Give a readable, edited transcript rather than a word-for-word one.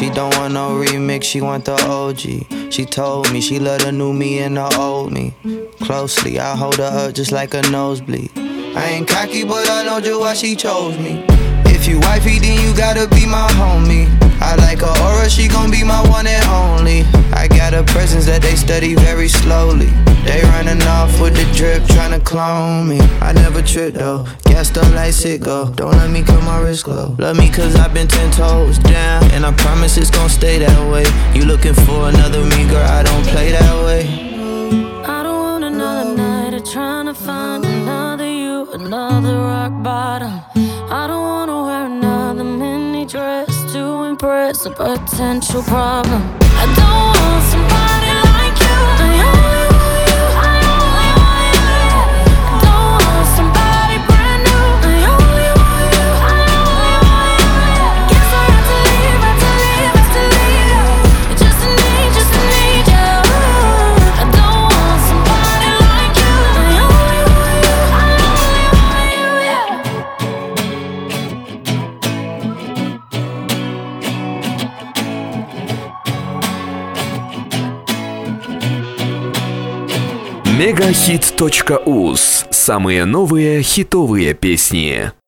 She don't want no remix, she want the OG. She told me she love the new me and the old me. Closely, I hold her up just like a nosebleed. I ain't cocky, but I know just why she chose me. If you wifey, then you gotta be my homie. I like her aura, she gon' be my one and only. I got a presence that they study very slowly. They running off with the drip, tryna clone me. I never trip though, gassed up like sicko. Don't let me cut my wrist glow. Love me cause I've been 10 toes down, and I promise it's gon' stay that way. You looking for another me, girl, I don't play that way. I don't want another night of trying to find another you, another rock bottom. I don't wanna wear another mini dress to impress a potential problem. I don't want somebody like you. I only want you, I only want you. I don't want somebody brand new. I only want you, I only want you. I guess I have to leave, have to leave, have to leave. Just a need you. I don't want somebody like you. I only want you, I only want you, yeah. Мегахит.уз. Самые новые хитовые песни.